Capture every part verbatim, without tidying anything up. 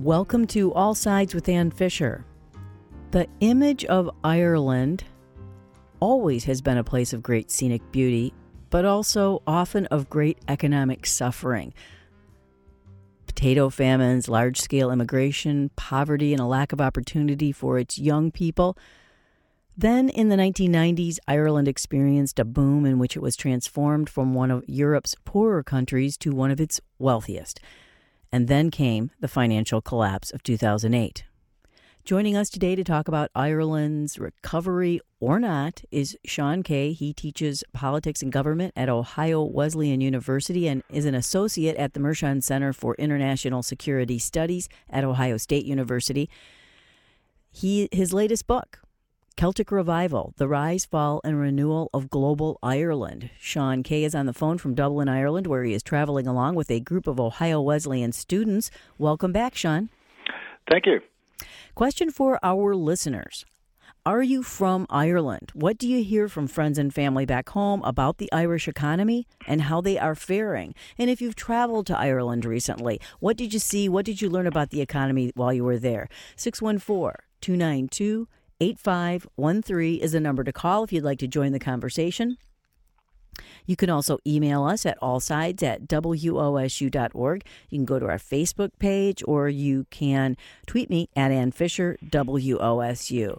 Welcome to All Sides with Ann Fisher. The image of Ireland always has been a place of great scenic beauty, but also often of great economic suffering. Potato famines, large-scale immigration, poverty, and a lack of opportunity for its young people. Then, in the nineteen nineties, Ireland experienced a boom in which it was transformed from one of Europe's poorer countries to one of its wealthiest. And then came the financial collapse of two thousand eight. Joining us today to talk about Ireland's recovery or not is Sean Kay. He teaches politics and government at Ohio Wesleyan University and is an associate at the Mershon Center for International Security Studies at Ohio State University. He his latest book, Celtic Revival, The Rise, Fall, and Renewal of Global Ireland. Sean Kay is on the phone from Dublin, Ireland, where he is traveling along with a group of Ohio Wesleyan students. Welcome back, Sean. Thank you. Question for our listeners. Are you from Ireland? What do you hear from friends and family back home about the Irish economy and how they are faring? And if you've traveled to Ireland recently, what did you see? What did you learn about the economy while you were there? six one four, two nine two, eight five one three is the number to call if you'd like to join the conversation. You can also email us at allsides at w o s u dot org. You can go to our Facebook page, or you can tweet me at Ann Fisher, W O S U.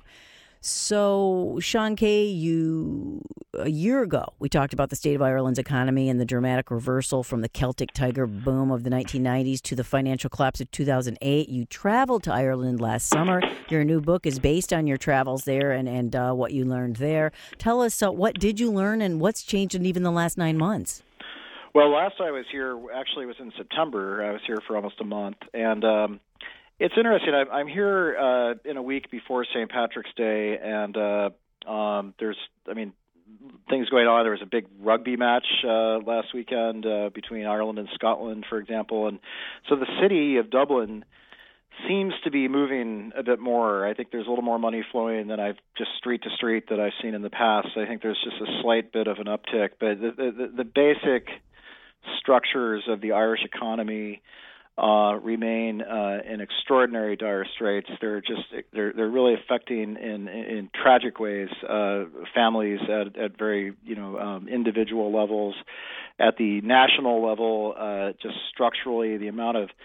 So, Sean Kay, you a year ago, we talked about the state of Ireland's economy and the dramatic reversal from the Celtic Tiger boom of the nineteen nineties to the financial collapse of two thousand eight. You traveled to Ireland last summer. Your new book is based on your travels there and, and uh, what you learned there. Tell us, uh, what did you learn and what's changed in even the last nine months? Well, last I was here, actually was in September. I was here for almost a month. And um, it's interesting. I'm, I'm here uh, in a week before Saint Patrick's Day, and uh, um, there's, I mean, things going on. There was a big rugby match uh, last weekend uh, between Ireland and Scotland, for example. And so the city of Dublin seems to be moving a bit more. I think there's a little more money flowing than I've just street to street that I've seen in the past. I think there's just a slight bit of an uptick, but the, the, the basic structures of the Irish economy uh, remain uh, in extraordinary dire straits. They're just they're they're really affecting in in, in tragic ways uh, families at, at very you know um, individual levels, at the national level. Uh, just structurally, the amount of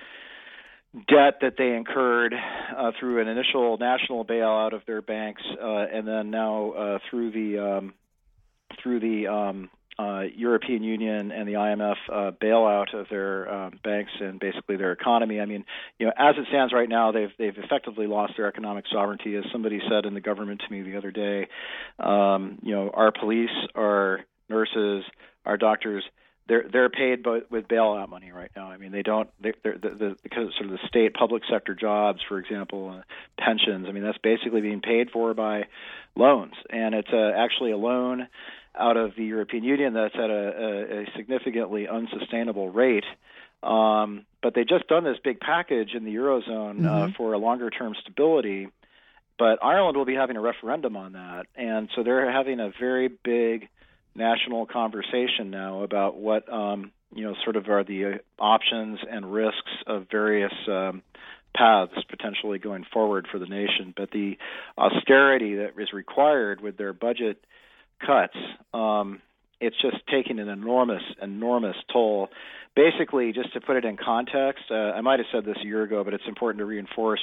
debt that they incurred uh, through an initial national bailout of their banks, uh, and then now uh, through the um, through the um, uh, European Union and the I M F uh, bailout of their uh, banks and basically their economy. I mean, you know, as it stands right now, they've they've effectively lost their economic sovereignty. As somebody said in the government to me the other day, um, you know, our police, our nurses, our doctors, They're they're paid with bailout money right now. I mean, they don't they're, they're, the, because of sort of the state public sector jobs, for example, uh, pensions. I mean, that's basically being paid for by loans, and it's uh, actually a loan out of the European Union that's at a, a, a significantly unsustainable rate. Um, but they just done this big package in the Eurozone mm-hmm. uh, for a longer term stability. But Ireland will be having a referendum on that, and so they're having a very big national conversation now about what um, you know sort of are the options and risks of various um, paths potentially going forward for the nation. But the austerity that is required with their budget cuts, um, it's just taking an enormous, enormous toll. Basically, just to put it in context, uh, I might have said this a year ago, but it's important to reinforce.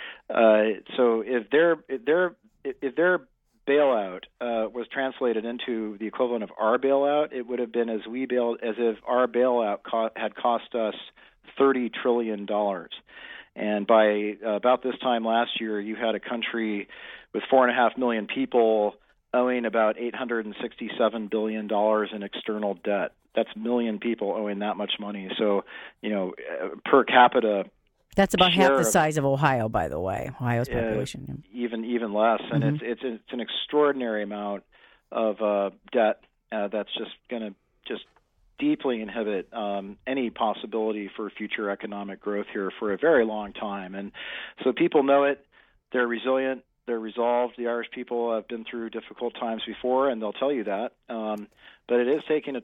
Uh, so if their if their if their bailout uh, was translated into the equivalent of our bailout, it would have been as we bailed as if our bailout co- had cost us thirty trillion dollars. And by uh, about this time last year, you had a country with four and a half million people owing about eight hundred sixty-seven billion dollars in external debt. That's a million people owing that much money. So, you know, per capita. That's about half the size of Ohio, by the way. Ohio's population, uh, even even less, and mm-hmm. it's it's it's an extraordinary amount of uh, debt uh, that's just going to just deeply inhibit um, any possibility for future economic growth here for a very long time. And so people know it. They're resilient. They're resolved. The Irish people have been through difficult times before, and they'll tell you that. Um, but it is taking a toll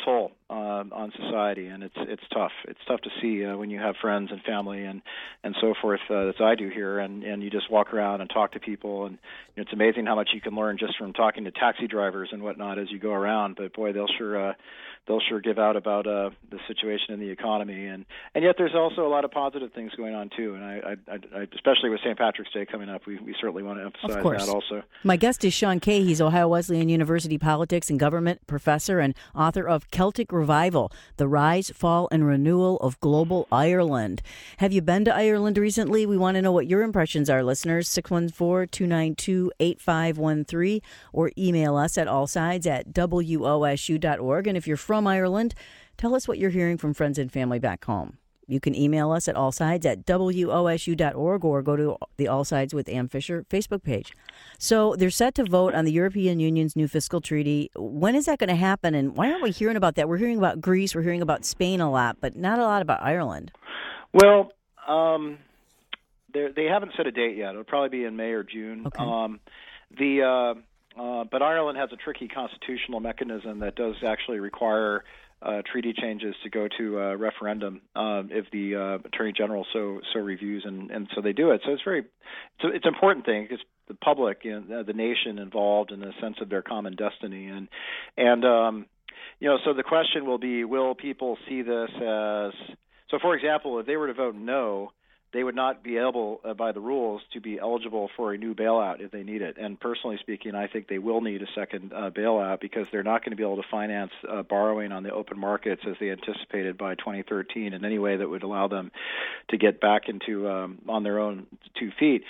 um, on society, and it's it's tough. It's tough to see uh, when you have friends and family and and so forth, uh, as I do here, and and you just walk around and talk to people, and you know, it's amazing how much you can learn just from talking to taxi drivers and whatnot as you go around. But boy, they'll sure uh, they'll sure give out about uh, the situation in the economy, and and yet there's also a lot of positive things going on too. And I, I, I especially with Saint Patrick's Day coming up, we we certainly want to emphasize that also. My guest is Sean Kay. He's Ohio Wesleyan University politics and government professor and author of Celtic Revival, The Rise, Fall, and Renewal of Global Ireland. Have you been to Ireland recently? We want to know what your impressions are, listeners. six one four, two nine two, eight five one three or email us at allsides at W O S U dot org. And if you're from Ireland, tell us what you're hearing from friends and family back home. You can email us at allsides at W O S U dot org or go to the All Sides with Ann Fisher Facebook page. So they're set to vote on the European Union's new fiscal treaty. When is that going to happen, and why aren't we hearing about that? We're hearing about Greece, we're hearing about Spain a lot, but not a lot about Ireland. Well, um, they haven't set a date yet. It'll probably be in May or June. Okay. Um, the uh, uh, but Ireland has a tricky constitutional mechanism that does actually require Uh, treaty changes to go to a referendum uh, if the uh, Attorney General so so reviews, and, and so they do it. So it's very it's, it's an important thing because the public and uh, the nation involved in the sense of their common destiny, and and um, you know, so the question will be, will people see this as, so for example, if they were to vote no, they would not be able, uh, by the rules, to be eligible for a new bailout if they need it. And personally speaking, I think they will need a second uh, bailout because they're not going to be able to finance uh, borrowing on the open markets as they anticipated by twenty thirteen in any way that would allow them to get back into um, on their own two feet.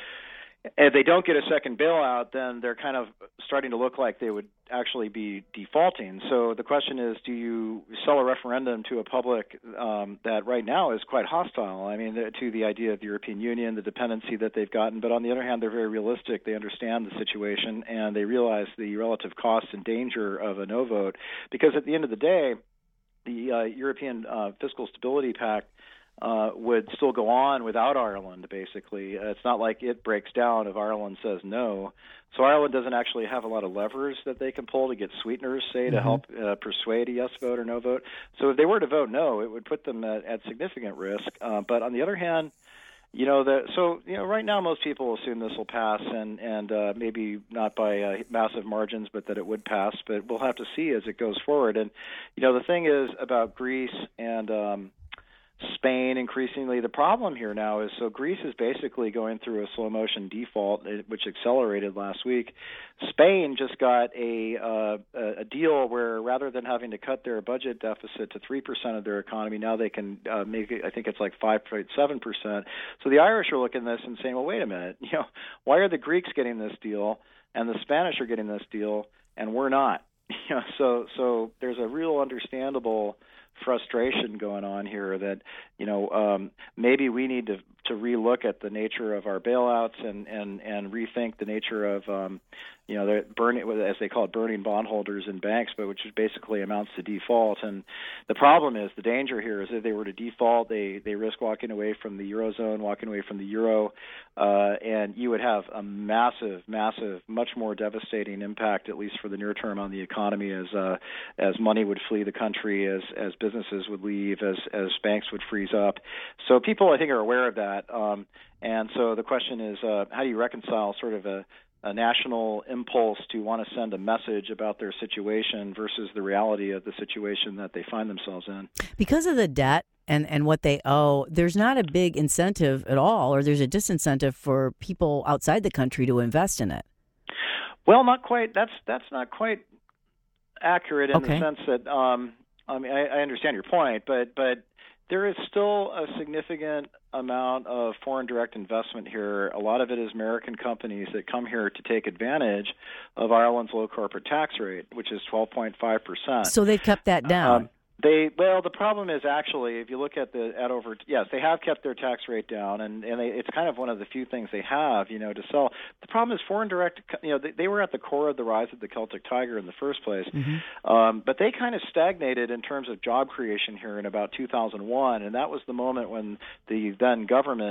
If they don't get a second bailout, then they're kind of starting to look like they would actually be defaulting. So the question is, do you sell a referendum to a public um, that right now is quite hostile? I mean, to the idea of the European Union, the dependency that they've gotten. But on the other hand, they're very realistic. They understand the situation, and they realize the relative cost and danger of a no vote. Because at the end of the day, the uh, European uh, Fiscal Stability Pact Uh, would still go on without Ireland, basically. Uh, it's not like it breaks down if Ireland says no. So Ireland doesn't actually have a lot of levers that they can pull to get sweeteners, say, mm-hmm. to help uh, persuade a yes vote or no vote. So if they were to vote no, it would put them at, at significant risk. Uh, but on the other hand, you know, the, so you know, right now most people assume this will pass, and and uh, maybe not by uh, massive margins, but that it would pass. But we'll have to see as it goes forward. And you know, the thing is about Greece and um, Spain, increasingly, the problem here now is, so Greece is basically going through a slow motion default, which accelerated last week. Spain just got a uh, a deal where rather than having to cut their budget deficit to three percent of their economy, now they can uh, make it, I think it's like five point seven percent. So the Irish are looking at this and saying, well, wait a minute, you know, why are the Greeks getting this deal and the Spanish are getting this deal and we're not? You know, so so there's a real understandable frustration going on here that, you know, um, maybe we need to to relook at the nature of our bailouts and, and, and rethink the nature of, um, you know, burning, as they call it, burning bondholders in banks, but which basically amounts to default. And the problem is, the danger here is if they were to default, they, they risk walking away from the Eurozone, walking away from the euro, uh, and you would have a massive, massive, much more devastating impact, at least for the near term, on the economy as uh, as money would flee the country, as as businesses would leave, as as banks would freeze up. So people, I think, are aware of that. Um, and so the question is, uh, how do you reconcile sort of a, a national impulse to want to send a message about their situation versus the reality of the situation that they find themselves in? Because of the debt and, and what they owe, there's not a big incentive at all, or there's a disincentive for people outside the country to invest in it. Well, not quite. That's that's not quite accurate in okay. the sense that um, I mean, I, I understand your point, but but there is still a significant amount of foreign direct investment here. A lot of it is American companies that come here to take advantage of Ireland's low corporate tax rate, which is twelve point five percent. So they've kept that down. Um, They well, the problem is actually, if you look at the at over yes, they have kept their tax rate down, and and they, it's kind of one of the few things they have, you know, to sell. The problem is foreign direct, you know, they, they were at the core of the rise of the Celtic Tiger in the first place, mm-hmm. um, but they kind of stagnated in terms of job creation here in about two thousand one, and that was the moment when the then government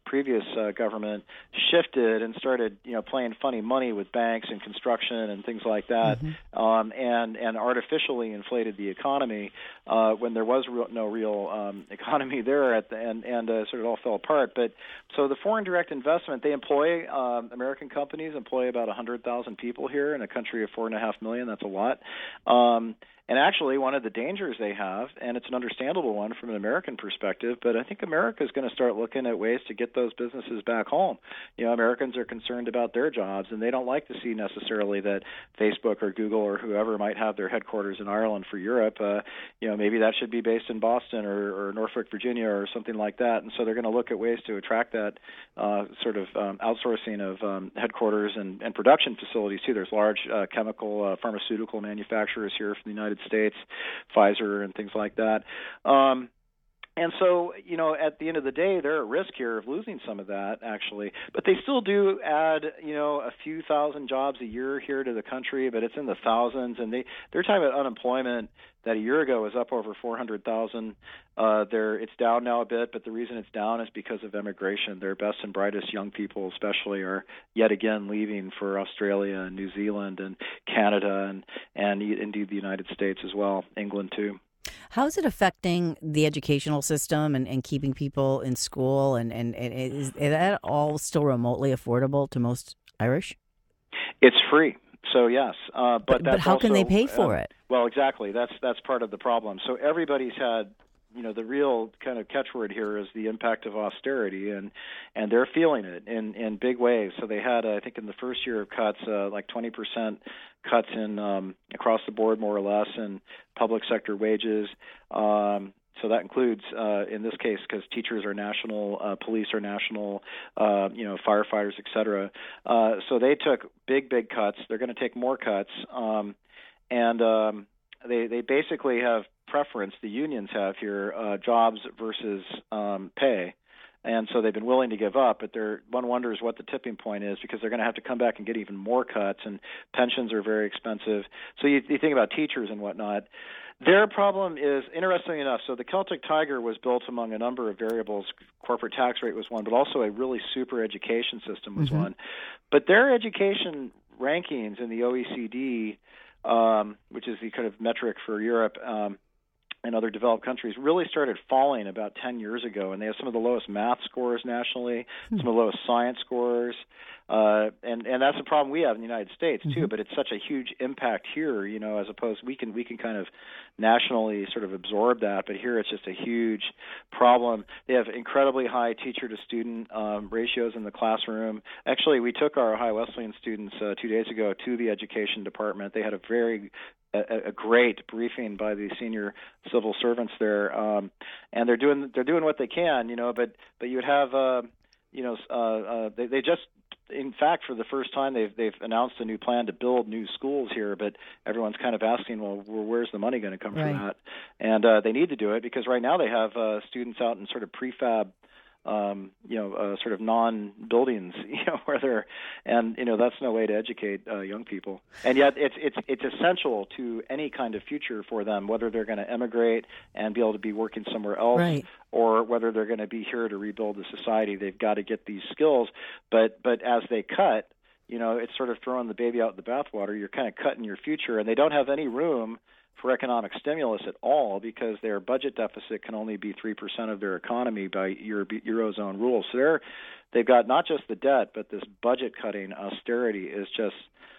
previous uh, government shifted and started, you know, playing funny money with banks and construction and things like that, mm-hmm. um, and and artificially inflated the economy uh, when there was real, no real um, economy there at the and and uh, sort of all fell apart. But so the foreign direct investment, they employ um, American companies employ about one hundred thousand people here in a country of four and a half million. That's a lot. Um, And actually, one of the dangers they have, and it's an understandable one from an American perspective, but I think America is going to start looking at ways to get those businesses back home. You know, Americans are concerned about their jobs, and they don't like to see necessarily that Facebook or Google or whoever might have their headquarters in Ireland for Europe. Uh, you know, maybe that should be based in Boston or, or Norfolk, Virginia, or something like that. And so they're going to look at ways to attract that uh, sort of um, outsourcing of um, headquarters and, and production facilities too. There's large uh, chemical, uh, pharmaceutical manufacturers here from the United States, Pfizer and things like that. Um, and so, you know, at the end of the day, they're at risk here of losing some of that, actually. But they still do add, you know, a few thousand jobs a year here to the country, but it's in the thousands. And they, they're talking about unemployment that a year ago was up over four hundred thousand. Uh, they're, it's down now a bit, but the reason it's down is because of immigration. Their best and brightest young people especially are yet again leaving for Australia and New Zealand and Canada and, and indeed the United States as well, England too. How is it affecting the educational system and, and keeping people in school? And, and, and is, is that all still remotely affordable to most Irish? It's free. So yes, uh, but, but, that's but how also, can they pay for uh, it? Well, exactly. That's that's part of the problem. So everybody's had, you know, the real kind of catchword here is the impact of austerity, and and they're feeling it in, in big ways. So they had, uh, I think, in the first year of cuts, uh, like twenty percent cuts in um, across the board, more or less, in public sector wages. Um, So that includes, uh, in this case, because teachers are national, uh, police are national, uh, you know, firefighters, et cetera. Uh, so they took big, big cuts. They're going to take more cuts, um, and um, they they basically have preference. The unions have here uh, jobs versus um, pay. And so they've been willing to give up, but they're, one wonders what the tipping point is, because they're going to have to come back and get even more cuts, and pensions are very expensive. So you, you think about teachers and whatnot. Their problem is, interestingly enough, so the Celtic Tiger was built among a number of variables. Corporate tax rate was one, but also a really super education system was mm-hmm. one. But their education rankings in the O E C D, um, which is the kind of metric for Europe, um, and other developed countries, really started falling about ten years ago, and they have some of the lowest math scores nationally, mm-hmm. some of the lowest science scores, uh, and and that's a problem we have in the United States too. Mm-hmm. But it's such a huge impact here, you know, as opposed we can we can kind of nationally sort of absorb that, but here it's just a huge problem. They have incredibly high teacher-to-student um, ratios in the classroom. Actually, we took our Ohio Wesleyan students uh, two days ago to the education department. They had a very A, a great briefing by the senior civil servants there, um, and they're doing they're doing what they can, you know. But but you would have, uh, you know, uh, uh, they they just, in fact, for the first time, they've they've announced a new plan to build new schools here. But everyone's kind of asking, well, where's the money going to come right. from that? And uh, they need to do it because right now they have uh, students out in sort of prefab. Um, you know, uh, sort of non-buildings, you know, where they're, and you know, that's no way to educate uh, young people. And yet, it's it's it's essential to any kind of future for them, whether they're going to emigrate and be able to be working somewhere else, right. or whether they're going to be here to rebuild the society. They've got to get these skills. But but as they cut, you know, it's sort of throwing the baby out with the bathwater. You're kind of cutting your future, and they don't have any room for economic stimulus at all because their budget deficit can only be three percent of their economy by Euro- Eurozone rules. So they're, they've got not just the debt, but this budget-cutting austerity is just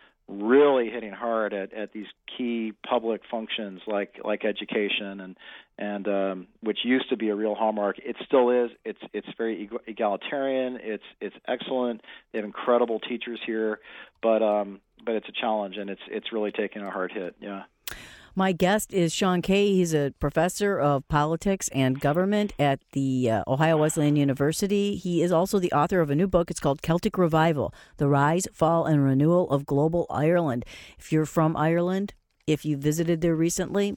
really hitting hard at, at these key public functions like like education and and um, which used to be a real hallmark. It still is. It's it's very egalitarian. It's it's excellent. They have incredible teachers here, but um, but it's a challenge, and it's it's really taking a hard hit. Yeah. My guest is Sean Kay. He's a professor of politics and government at the uh, Ohio Wesleyan University. He is also the author of a new book. It's called Celtic Revival, The Rise, Fall, and Renewal of Global Ireland. If you're from Ireland, if you visited there recently,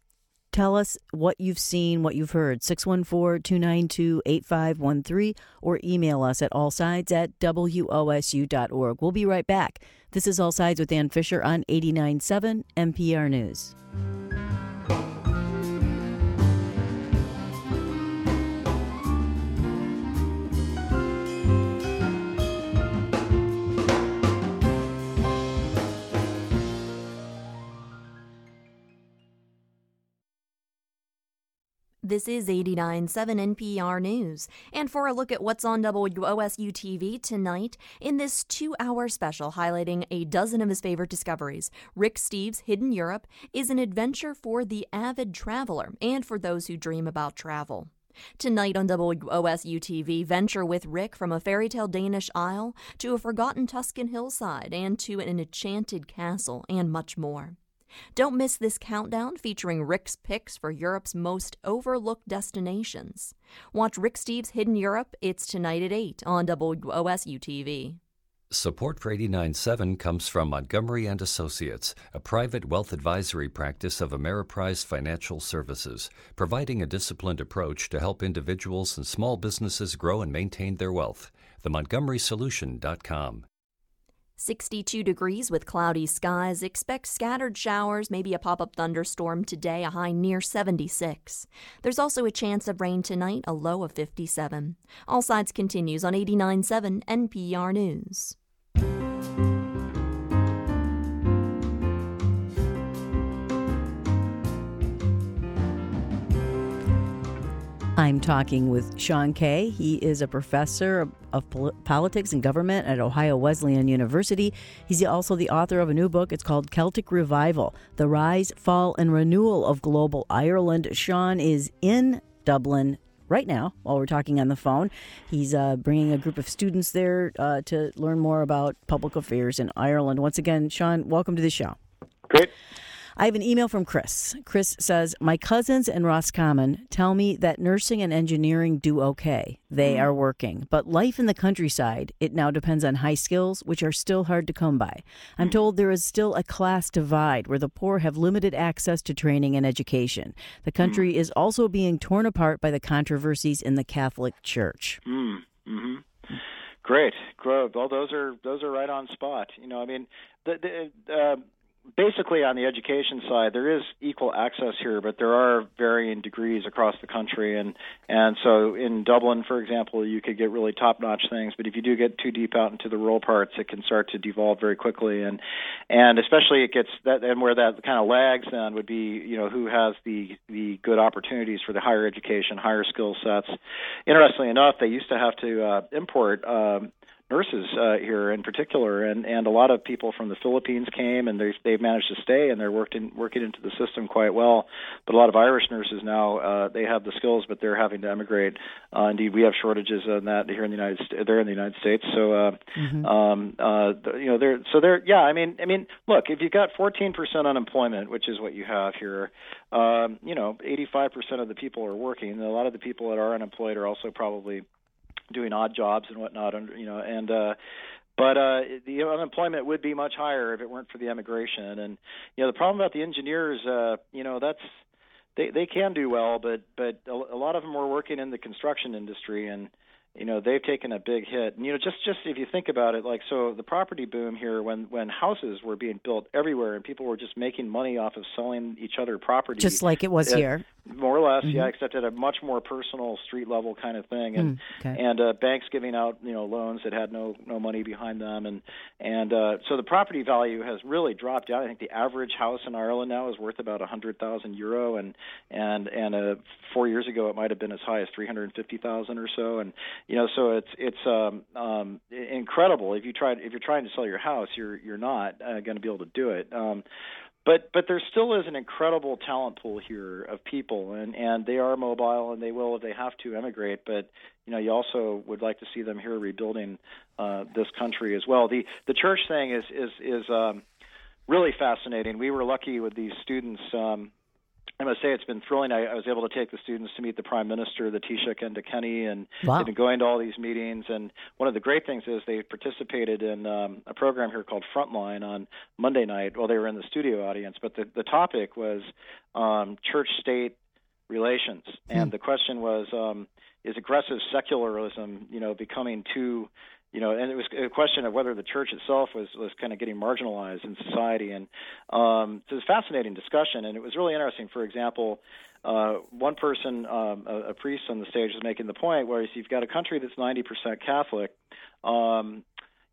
tell us what you've seen, what you've heard. six one four, two nine two, eight five one three or email us at allsides at W O S U dot org. We'll be right back. This is All Sides with Ann Fisher on eighty-nine point seven N P R News. This is eighty-nine point seven N P R News. And for a look at what's on W O S U T V tonight, in this two-hour special highlighting a dozen of his favorite discoveries, Rick Steves' Hidden Europe is an adventure for the avid traveler and for those who dream about travel. Tonight on W O S U T V, venture with Rick from a fairy tale Danish isle to a forgotten Tuscan hillside and to an enchanted castle and much more. Don't miss this countdown featuring Rick's picks for Europe's most overlooked destinations. Watch Rick Steves' Hidden Europe. It's tonight at eight on W O S U T V. Support for eighty-nine point seven comes from Montgomery and Associates, a private wealth advisory practice of Ameriprise Financial Services, providing a disciplined approach to help individuals and small businesses grow and maintain their wealth. the montgomery solution dot com. sixty-two degrees with cloudy skies. Expect scattered showers, maybe a pop-up thunderstorm today, a high near seventy-six. There's also a chance of rain tonight, a low of fifty-seven. All Sides continues on eighty-nine point seven N P R News. I'm talking with Sean Kay. He is a professor of, of pol- politics and government at Ohio Wesleyan University. He's also the author of a new book. It's called Celtic Revival, The Rise, Fall, and Renewal of Global Ireland. Sean is in Dublin right now while we're talking on the phone. He's uh, bringing a group of students there uh, to learn more about public affairs in Ireland. Once again, Sean, welcome to the show. Great. I have an email from Chris. Chris says, my cousins in Roscommon tell me that nursing and engineering do okay. They mm. are working. But life in the countryside, it now depends on high skills, which are still hard to come by. I'm mm. told there is still a class divide where the poor have limited access to training and education. The country mm. is also being torn apart by the controversies in the Catholic Church. Mm. Mm-hmm. Great. Well, those are those are right on spot. You know, I mean, the, the uh, basically, on the education side, there is equal access here, but there are varying degrees across the country. And, and so in Dublin, for example, you could get really top-notch things, but if you do get too deep out into the rural parts, it can start to devolve very quickly. And and especially it gets that, and where that kind of lags then would be, you know, who has the, the good opportunities for the higher education, higher skill sets. Interestingly enough, they used to have to uh, import um, nurses uh, here in particular, and, and a lot of people from the Philippines came, and they've, they've managed to stay, and they're worked in, working into the system quite well. But a lot of Irish nurses now, uh, they have the skills, but they're having to emigrate. Uh, indeed, we have shortages on that here in the United States. They're in the United States, so uh, mm-hmm. um, uh, you know, they're so they're yeah. I mean, I mean, look, if you've got fourteen percent unemployment, which is what you have here, um, you know, eighty-five percent of the people are working. And a lot of the people that are unemployed are also probably doing odd jobs and whatnot, you know, and uh, but uh, the unemployment would be much higher if it weren't for the emigration. And you know, the problem about the engineers, uh, you know, that's they they can do well, but but a, a lot of them were working in the construction industry, and you know, they've taken a big hit. And you know, just just if you think about it, like so, the property boom here, when when houses were being built everywhere and people were just making money off of selling each other property, just like it was it, here. More or less, mm-hmm. yeah, except at a much more personal street level kind of thing, and mm, okay. and uh, banks giving out you know loans that had no no money behind them, and and uh, so the property value has really dropped down. I think the average house in Ireland now is worth about a hundred thousand euro, and and and uh, four years ago it might have been as high as three hundred fifty thousand or so, and you know so it's it's um, um, incredible. If you try if you're trying to sell your house, you're you're not uh, going to be able to do it. Um, But but there still is an incredible talent pool here of people, and, and they are mobile, and they will, if they have to, emigrate. But you know, you also would like to see them here rebuilding uh, this country as well. The the church thing is is is um, really fascinating. We were lucky with these students. Um, I must say it's been thrilling. I, I was able to take the students to meet the Prime Minister, the Taoiseach, and Kenny, and wow. they've been going to all these meetings. And one of the great things is they participated in um, a program here called Frontline on Monday night. Well, they were in the studio audience, but the, the topic was um, church-state relations. And hmm. the question was, um, is aggressive secularism, you know, becoming too You know, and it was a question of whether the church itself was, was kind of getting marginalized in society. And um, so it was a fascinating discussion, and it was really interesting. For example, uh, one person, um, a, a priest on the stage, was making the point where you've got a country that's ninety percent Catholic, um,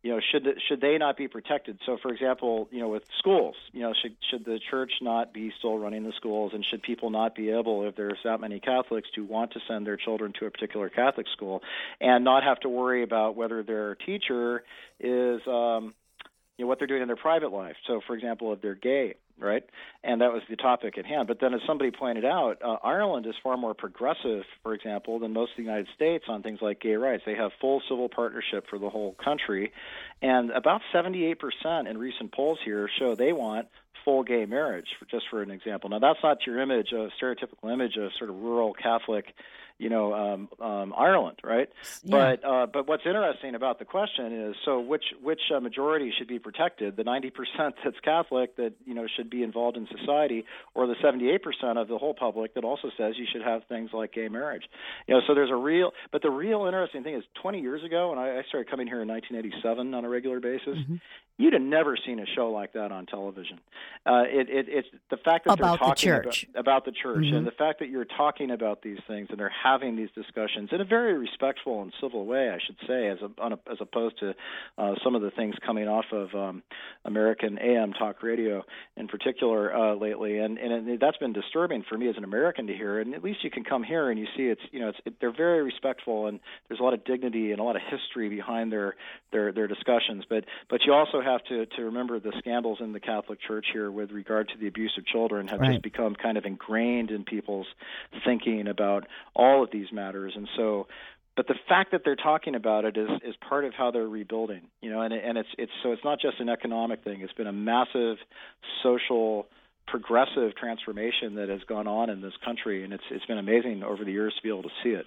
you know, should should they not be protected? So, for example, you know, with schools, you know, should should the church not be still running the schools, and should people not be able, if there's that many Catholics, to want to send their children to a particular Catholic school and not have to worry about whether their teacher is, um, you know, what they're doing in their private life? So, for example, if they're gay, right? And that was the topic at hand. But then, as somebody pointed out, uh, Ireland is far more progressive, for example, than most of the United States on things like gay rights. They have full civil partnership for the whole country, and about seventy-eight percent in recent polls here show they want full gay marriage, for, just for an example. Now, that's not your image, a stereotypical image of sort of rural Catholic, you know, um, um, Ireland, right? Yeah. But uh, but what's interesting about the question is, so which which uh, majority should be protected? The ninety percent that's Catholic that, you know, should be involved in society, or the seventy-eight percent of the whole public that also says you should have things like gay marriage? You know, so there's a real, but the real interesting thing is, twenty years ago, and I, I started coming here in nineteen eighty-seven on a regular basis, mm-hmm. you'd have never seen a show like that on television. Uh, it, it, it's the fact that about they're talking the church. About, about the church, mm-hmm. and the fact that you're talking about these things and they're having these discussions in a very respectful and civil way, I should say, as a, on a, as opposed to uh, some of the things coming off of um, American A M talk radio in particular uh, lately, and and it, that's been disturbing for me as an American to hear. And at least you can come here and you see it's you know it's it, they're very respectful, and there's a lot of dignity and a lot of history behind their their their discussions. But but you also have to to remember the scandals in the Catholic Church here with regard to the abuse of children have right. just become kind of ingrained in people's thinking about all of these matters. And so, but the fact that they're talking about it is, is part of how they're rebuilding, you know, and, and it's, it's, so it's not just an economic thing. It's been a massive social, progressive transformation that has gone on in this country. And it's, it's been amazing over the years to be able to see it.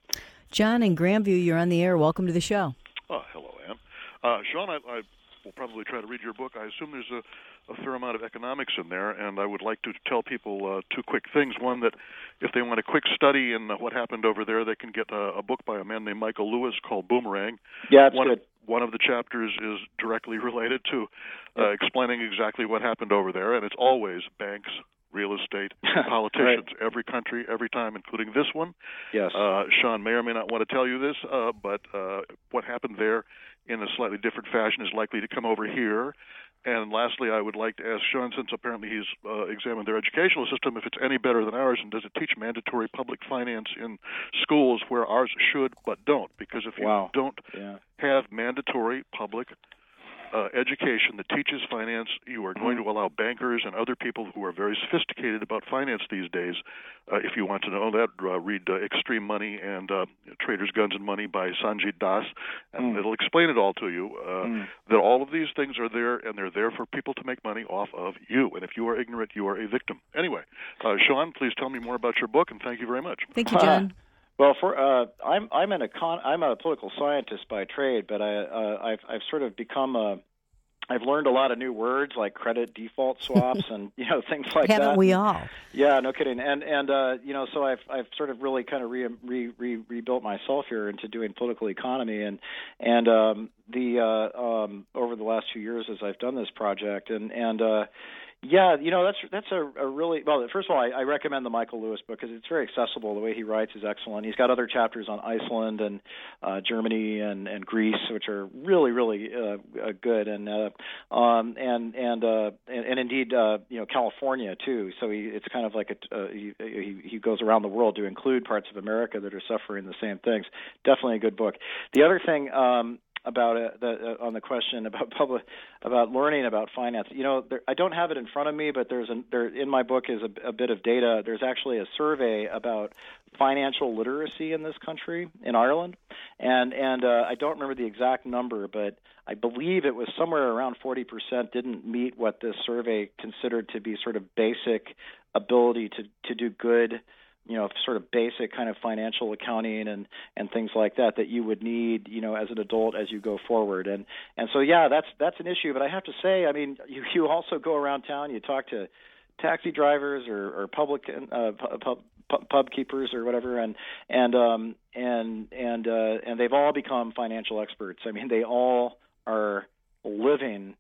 John in Grandview, you're on the air. Welcome to the show. Oh, hello, Ann. Uh, Sean, I, I will probably try to read your book. I assume there's a, a fair amount of economics in there, and I would like to tell people uh, two quick things. One, that if they want a quick study in uh, what happened over there, they can get a, a book by a man named Michael Lewis called Boomerang. Yeah, that's one, good. One of the chapters is directly related to uh, explaining exactly what happened over there, and it's always banks, real estate, politicians, right. every country, every time, including this one. Yes. Uh, Sean may or may not want to tell you this, uh, but uh, what happened there in a slightly different fashion is likely to come over here. And lastly, I would like to ask Sean, since apparently he's uh, examined their educational system, if it's any better than ours, and does it teach mandatory public finance in schools where ours should but don't? Because if you wow. don't yeah. have mandatory public Uh, education that teaches finance, you are going to allow bankers and other people who are very sophisticated about finance these days. Uh, if you want to know that, uh, read uh, Extreme Money and uh, Traders, Guns, and Money by Sanjit Das, and mm. it'll explain it all to you, uh, mm. that all of these things are there, and they're there for people to make money off of you. And if you are ignorant, you are a victim. Anyway, uh, Sean, please tell me more about your book, and thank you very much. Thank you, John. Uh, Well, for uh, I'm I'm an econ I'm a political scientist by trade, but I uh, I've I've sort of become a I've learned a lot of new words like credit default swaps and you know things like Haven't that. Haven't we all? Yeah, no kidding. And and uh, you know, so I've I've sort of really kind of re, re, re, rebuilt myself here into doing political economy, and and um, the uh, um, over the last few years as I've done this project, and and. Uh, Yeah, you know, that's that's a, a really, well, first of all, I, I recommend the Michael Lewis book because it's very accessible. The way he writes is excellent. He's got other chapters on Iceland and uh, Germany and, and Greece, which are really, really uh, good, and uh, um, and and, uh, and and indeed, uh, you know, California too. So he, it's kind of like a, uh, he, he he goes around the world to include parts of America that are suffering the same things. Definitely a good book. The other thing. Um, about it, the, uh, on the question about public, about learning about finance. You know, there, I don't have it in front of me, but there's a, there in my book is a, a bit of data. There's actually a survey about financial literacy in this country, in Ireland, and and uh, I don't remember the exact number, but I believe it was somewhere around forty percent didn't meet what this survey considered to be sort of basic ability to to do good, you know, sort of basic kind of financial accounting and, and things like that that you would need, you know, as an adult as you go forward. And and so, yeah, that's that's an issue. But I have to say, I mean, you, you also go around town, you talk to taxi drivers or, or public uh, pub, pub, pub keepers or whatever, and and um, and and uh, and they've all become financial experts. I mean, they all are living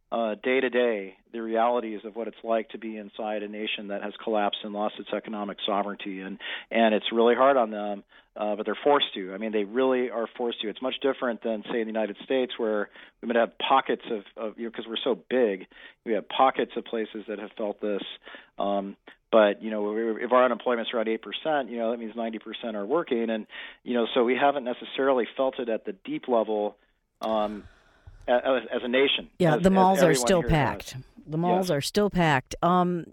uh, day to day the realities of what it's like to be inside a nation that has collapsed and lost its economic sovereignty, and and it's really hard on them, uh, but they're forced to. I mean, they really are forced to. It's much different than, say, in the United States, where we might have pockets of, of you know, because we're so big, we have pockets of places that have felt this. Um, But, you know, if our unemployment's around eight percent, you know, that means ninety percent are working. And, you know, so we haven't necessarily felt it at the deep level um, as, as a nation. Yeah, as, the malls are still has. packed. The malls yeah. are still packed. Um,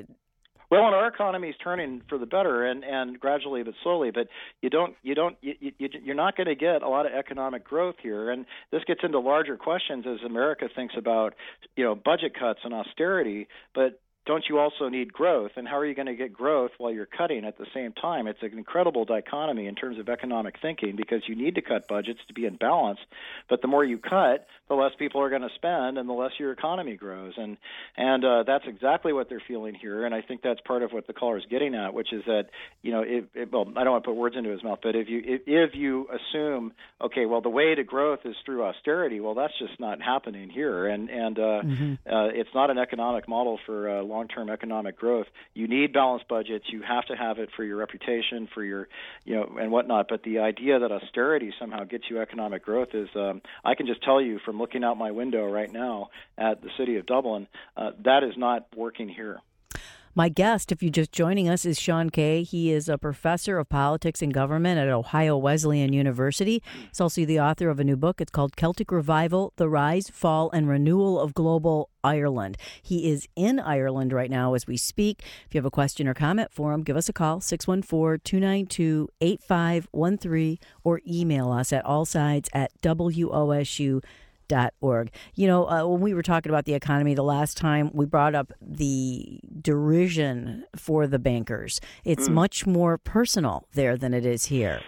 well, and our economy is turning for the better, and, and gradually but slowly. But you don't, you don't, you, you, you're not going to get a lot of economic growth here. And this gets into larger questions as America thinks about, you know, budget cuts and austerity. But don't you also need growth? And how are you going to get growth while you're cutting at the same time? It's an incredible dichotomy in terms of economic thinking, because you need to cut budgets to be in balance. But the more you cut, the less people are going to spend and the less your economy grows. And and uh, that's exactly what they're feeling here. And I think that's part of what the caller is getting at, which is that, you know, if, if, well, I don't want to put words into his mouth, but if you if, if you assume, okay, well, the way to growth is through austerity, well, that's just not happening here. And, and uh, mm-hmm. uh, it's not an economic model for uh, long-term economic growth. You need balanced budgets. You have to have it for your reputation, for your, you know, and whatnot. But the idea that austerity somehow gets you economic growth is, um, I can just tell you from looking out my window right now at the city of Dublin, uh, that is not working here. My guest, if you're just joining us, is Sean Kay. He is a professor of politics and government at Ohio Wesleyan University. He's also the author of a new book. It's called Celtic Revival, The Rise, Fall, and Renewal of Global Ireland. He is in Ireland right now as we speak. If you have a question or comment for him, give us a call, six one four, two nine two, eight five one three, or email us at allsides at W O S U dot org. You know, uh, when we were talking about the economy the last time, we brought up the derision for the bankers. It's mm. much more personal there than it is here.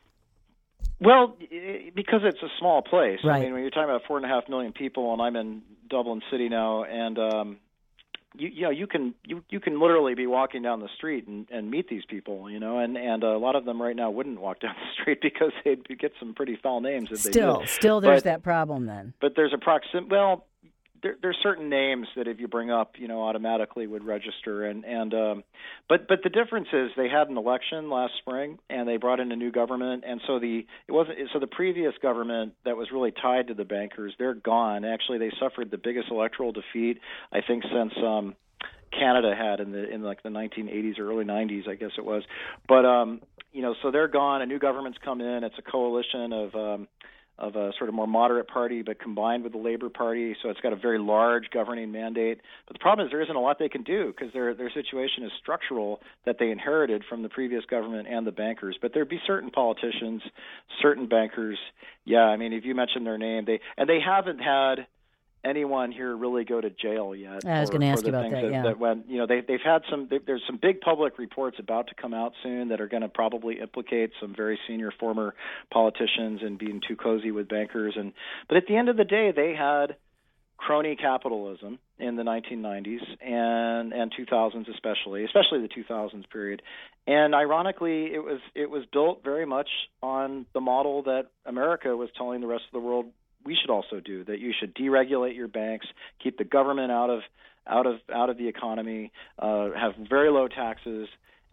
Well, because it's a small place. Right. I mean, when you're talking about four and a half million people, and I'm in Dublin City now, and um, you, you know, you can you, you can literally be walking down the street and, and meet these people, you know, and, and a lot of them right now wouldn't walk down the street because they'd get some pretty foul names if still, they did. Still, there's but, that problem then. But there's a proxim. Well, there, there's certain names that if you bring up, you know, automatically would register, and and um, but but the difference is they had an election last spring and they brought in a new government, and so the it wasn't so the previous government that was really tied to the bankers, they're gone. Actually, they suffered the biggest electoral defeat I think since um, Canada had in the in like the nineteen eighties or early nineties, I guess it was. But um, you know, so they're gone. A new government's come in. It's a coalition of um, of a sort of more moderate party, but combined with the Labour Party. So it's got a very large governing mandate. But the problem is there isn't a lot they can do because their their situation is structural that they inherited from the previous government and the bankers. But there'd be certain politicians, certain bankers. Yeah, I mean, if you mentioned their name, they and they haven't had anyone here really go to jail yet. I was going to ask you about that, that, yeah. That when, you know, they, they've had some, they, there's some big public reports about to come out soon that are going to probably implicate some very senior former politicians and being too cozy with bankers. And But at the end of the day, they had crony capitalism in the nineteen nineties and, and two thousands especially, especially the two thousands period. And ironically, it was it was built very much on the model that America was telling the rest of the world we should also do, that you should deregulate your banks, keep the government out of out of out of the economy, uh, have very low taxes.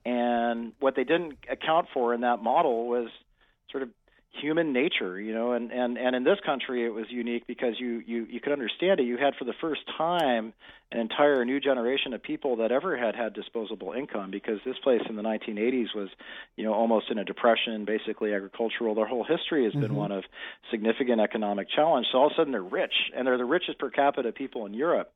And what they didn't account for in that model was sort of human nature, you know, and, and, and in this country it was unique because you, you, you could understand it. You had for the first time an entire new generation of people that ever had had disposable income, because this place in the nineteen eighties was, you know, almost in a depression, basically agricultural. Their whole history has mm-hmm. been one of significant economic challenge. So all of a sudden they're rich, and they're the richest per capita people in Europe.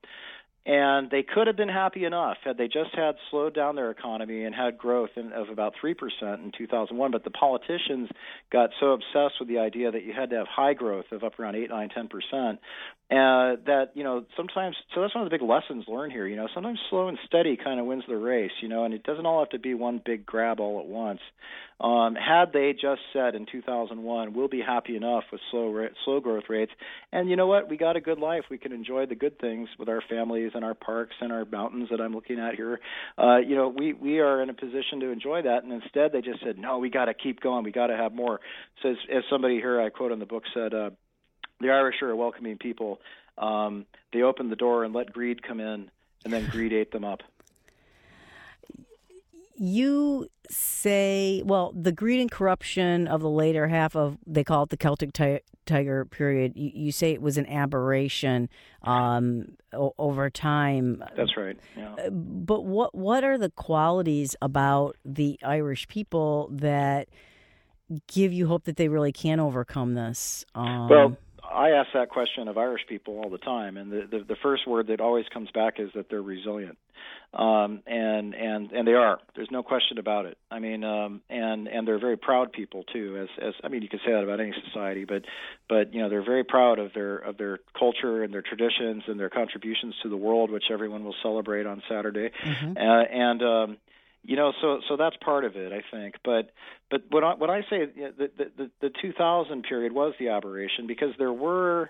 And they could have been happy enough had they just had slowed down their economy and had growth in, of about three percent in two thousand one. But the politicians got so obsessed with the idea that you had to have high growth of up around eight, nine, ten percent, uh, that, you know, sometimes, so that's one of the big lessons learned here. You know, sometimes slow and steady kind of wins the race, you know, and it doesn't all have to be one big grab all at once. Um, had they just said in two thousand one, we'll be happy enough with slow ra- slow growth rates, and you know what, we got a good life. We can enjoy the good things with our families and our parks and our mountains that I'm looking at here. Uh, you know, we, we are in a position to enjoy that, and instead they just said, no, we got to keep going. We got to have more. So as, as somebody here I quote in the book said, uh, the Irish are a welcoming people. um, they opened the door and let greed come in, and then greed ate them up. You say, well, the greed and corruption of the later half of, they call it the Celtic ti- Tiger period, you, you say it was an aberration um, o- over time. That's right, yeah. But what what are the qualities about the Irish people that give you hope that they really can overcome this? Um, well, I ask that question of Irish people all the time, and the, the, the first word that always comes back is that they're resilient. Um, and, and, and they are. There's no question about it. I mean, um, and, and they're very proud people too, as, as, I mean, you could say that about any society, but, but, you know, they're very proud of their, of their culture and their traditions and their contributions to the world, which everyone will celebrate on Saturday. Mm-hmm. Uh, and, um, you know, so, so that's part of it, I think. But, but what I, what I say, you know, the, the, the two thousand period was the aberration because there were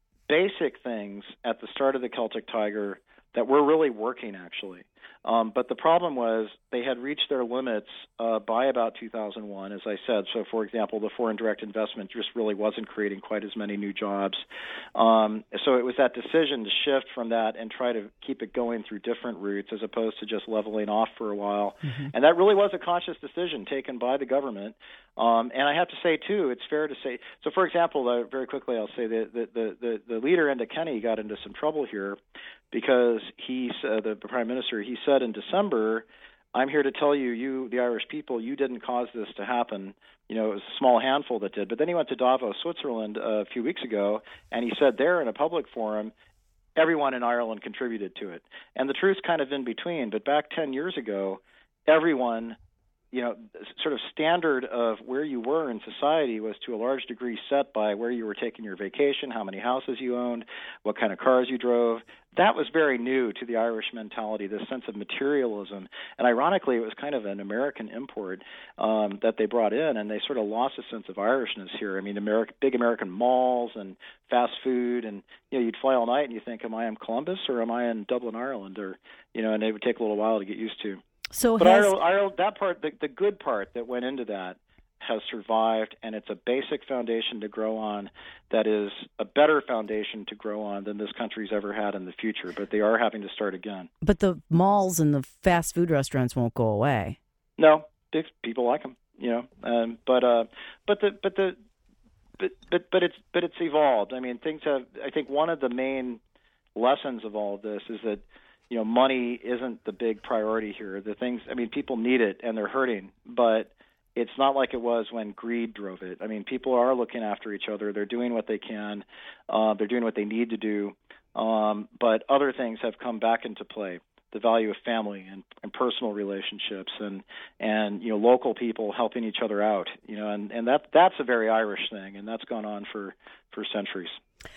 basic things at the start of the Celtic Tiger that were really working, actually. Um, but the problem was they had reached their limits uh, by about two thousand one, as I said. So, for example, the foreign direct investment just really wasn't creating quite as many new jobs. Um, so it was that decision to shift from that and try to keep it going through different routes as opposed to just leveling off for a while. Mm-hmm. And that really was a conscious decision taken by the government. Um, and I have to say, too, it's fair to say, so for example, uh, very quickly I'll say that the, the, the, the leader, Enda Kenny, got into some trouble here because he, uh, the Prime Minister, he said in December, I'm here to tell you, you, the Irish people, you didn't cause this to happen. You know, it was a small handful that did. But then he went to Davos, Switzerland, uh, a few weeks ago, and he said there in a public forum, everyone in Ireland contributed to it. And the truth's kind of in between. But back ten years ago, everyone, you know, sort of standard of where you were in society was to a large degree set by where you were taking your vacation, how many houses you owned, what kind of cars you drove. That was very new to the Irish mentality, this sense of materialism. And ironically, it was kind of an American import um, that they brought in, and they sort of lost a sense of Irishness here. I mean, America, big American malls and fast food, and you know, you'd fly all night and you think, am I in Columbus or am I in Dublin, Ireland? Or you know, and it would take a little while to get used to. So but has... Ireland, Ireland, that part, the, the good part that went into that has survived, and it's a basic foundation to grow on that is a better foundation to grow on than this country's ever had in the future, but they are having to start again. But the malls and the fast food restaurants won't go away. No, people like them, you know, um, but uh, but the but the but, but but it's but it's evolved. I mean, things have. I think one of the main lessons of all of this is that, you know, money isn't the big priority here. The things, I mean, people need it and they're hurting, but it's not like it was when greed drove it. I mean, people are looking after each other. They're doing what they can. Uh, they're doing what they need to do. Um, but other things have come back into play. The value of family and, and personal relationships and, and, you know, local people helping each other out, you know, and, and that that's a very Irish thing, and that's gone on for, for centuries.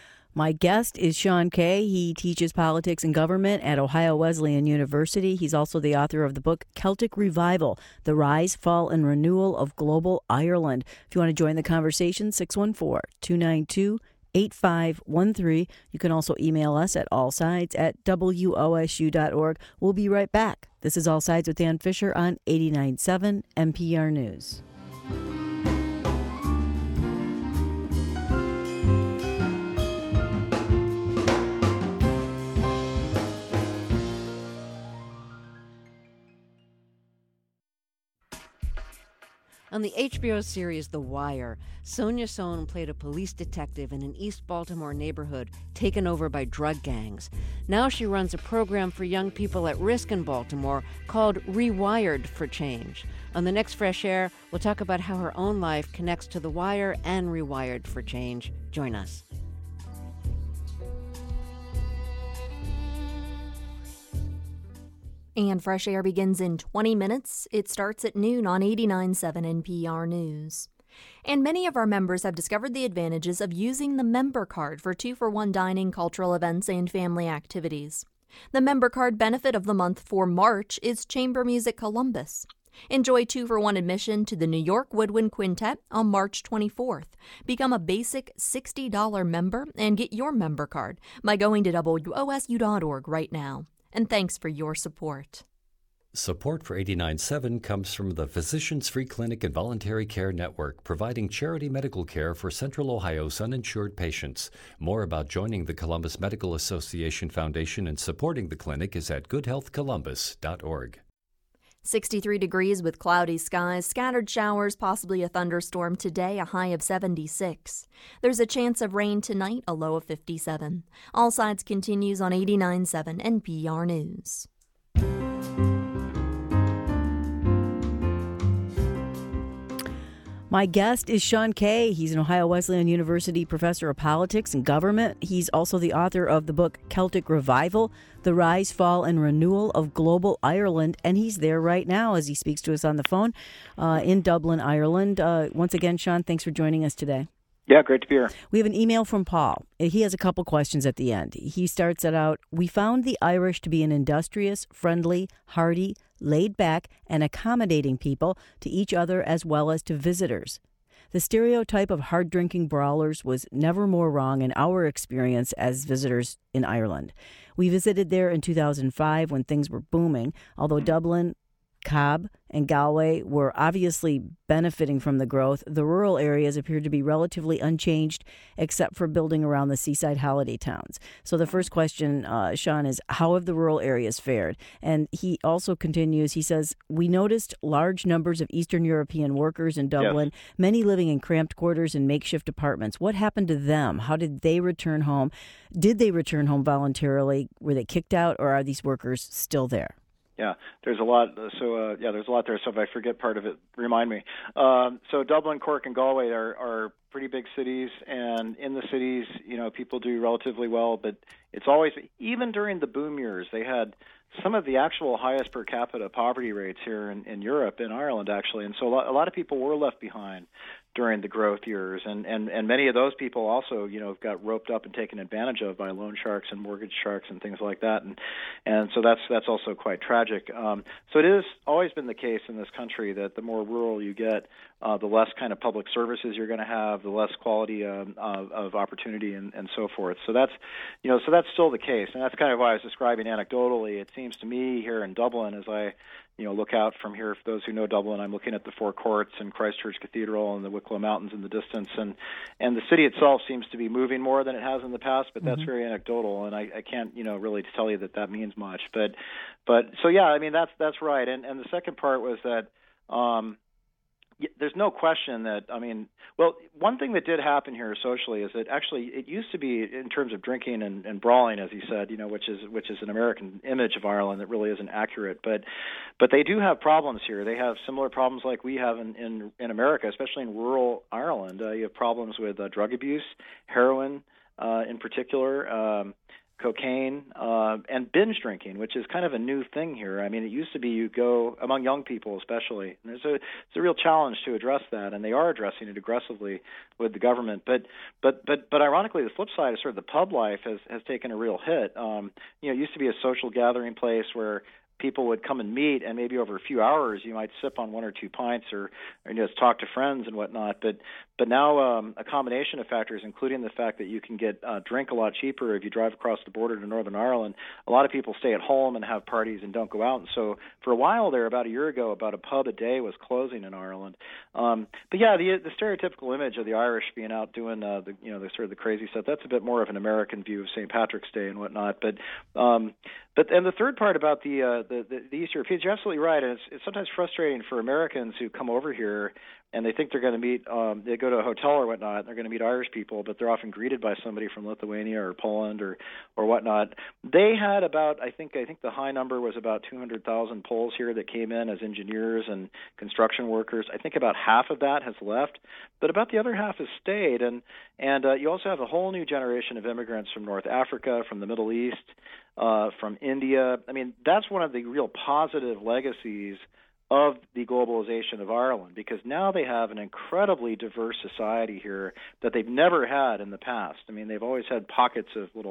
My guest is Sean Kay. He teaches politics and government at Ohio Wesleyan University. He's also the author of the book Celtic Revival, The Rise, Fall, and Renewal of Global Ireland. If you want to join the conversation, six one four, two nine two, eight five one three. You can also email us at allsides at W O S U dot org. We'll be right back. This is All Sides with Ann Fisher on eighty-nine point seven N P R News. On the H B O series The Wire, Sonia Sohn played a police detective in an East Baltimore neighborhood taken over by drug gangs. Now she runs a program for young people at risk in Baltimore called Rewired for Change. On the next Fresh Air, we'll talk about how her own life connects to The Wire and Rewired for Change. Join us. And Fresh Air begins in twenty minutes. It starts at noon on eighty-nine point seven N P R News. And many of our members have discovered the advantages of using the member card for two-for-one dining, cultural events, and family activities. The member card benefit of the month for March is Chamber Music Columbus. Enjoy two-for-one admission to the New York Woodwind Quintet on March twenty-fourth. Become a basic sixty dollars member and get your member card by going to W O S U dot org right now. And thanks for your support. Support for eighty-nine point seven comes from the Physicians Free Clinic and Voluntary Care Network, providing charity medical care for Central Ohio's uninsured patients. More about joining the Columbus Medical Association Foundation and supporting the clinic is at good health columbus dot org. sixty-three degrees with cloudy skies, scattered showers, possibly a thunderstorm today, a high of seventy-six. There's a chance of rain tonight, a low of fifty-seven. All Sides continues on eighty-nine point seven N P R News. My guest is Sean Kay. He's an Ohio Wesleyan University professor of politics and government. He's also the author of the book Celtic Revival, The Rise, Fall, and Renewal of Global Ireland. And he's there right now as he speaks to us on the phone uh, in Dublin, Ireland. Uh, once again, Sean, thanks for joining us today. Yeah, great to be here. We have an email from Paul. He has a couple questions at the end. He starts it out, we found the Irish to be an industrious, friendly, hardy, laid back, and accommodating people to each other as well as to visitors. The stereotype of hard-drinking brawlers was never more wrong in our experience as visitors in Ireland. We visited there in two thousand five when things were booming, although Dublin, Cobb, and Galway were obviously benefiting from the growth. The rural areas appeared to be relatively unchanged, except for building around the seaside holiday towns. So the first question, uh, Sean, is how have the rural areas fared? And he also continues, he says, we noticed large numbers of Eastern European workers in Dublin, yes. many living in cramped quarters and makeshift apartments. What happened to them? How did they return home? Did they return home voluntarily? Were they kicked out, or are these workers still there? Yeah, there's a lot. So uh, yeah, there's a lot there. So if I forget part of it, remind me. Um, so Dublin, Cork, and Galway are, are pretty big cities, and in the cities, you know, people do relatively well. But it's always, even during the boom years, they had some of the actual highest per capita poverty rates here in, in Europe, in Ireland, actually. And so a lot, a lot of people were left behind during the growth years, and, and, and many of those people also, you know, got roped up and taken advantage of by loan sharks and mortgage sharks and things like that, and and so that's that's also quite tragic. Um, so it has always been the case in this country that the more rural you get, uh, the less kind of public services you're going to have, the less quality um, of, of opportunity, and, and so forth. So that's, you know, so that's still the case, and that's kind of why I was describing anecdotally. It seems to me here in Dublin, as I you know, look out from here. For those who know Dublin, I'm looking at the Four Courts and Christchurch Cathedral and the Wicklow Mountains in the distance, and and the city itself seems to be moving more than it has in the past. But that's mm-hmm. very anecdotal, and I, I can't, you know, really tell you that that means much. But but so yeah, I mean that's that's right. And and the second part was that. Um, There's no question that, I mean, well, one thing that did happen here socially is that actually it used to be in terms of drinking and, and brawling, as he said, you know, which is which is an American image of Ireland that really isn't accurate. But but they do have problems here. They have similar problems like we have in, in, in America, especially in rural Ireland. Uh, you have problems with uh, drug abuse, heroin uh, in particular, um, cocaine, uh, and binge drinking, which is kind of a new thing here. I mean, it used to be you go, among young people especially, and there's a it's a real challenge to address that, and they are addressing it aggressively with the government. But but but but ironically, the flip side is sort of the pub life has, has taken a real hit. Um, you know, it used to be a social gathering place where people would come and meet, and maybe over a few hours you might sip on one or two pints or, or just talk to friends and whatnot. But but now um, a combination of factors, including the fact that you can get uh, drink a lot cheaper if you drive across the border to Northern Ireland. A lot of people stay at home and have parties and don't go out. And so for a while there, about a year ago, about a pub a day was closing in Ireland. Um, but yeah, the the stereotypical image of the Irish being out doing uh, the you know the sort of the crazy stuff, that's a bit more of an American view of Saint Patrick's Day and whatnot. But um, but and the third part about the uh, the, the, the East Europeans, you're absolutely right, and it's, it's sometimes frustrating for Americans who come over here and they think they're going to meet, um, they go to a hotel or whatnot, and they're going to meet Irish people, but they're often greeted by somebody from Lithuania or Poland or, or whatnot. They had about, I think, I think the high number was about two hundred thousand Poles here that came in as engineers and construction workers. I think about half of that has left, but about the other half has stayed. And and uh, you also have a whole new generation of immigrants from North Africa, from the Middle East, uh, from India. I mean, that's one of the real positive legacies of the globalization of Ireland, because now they have an incredibly diverse society here that they've never had in the past. I mean, they've always had pockets of little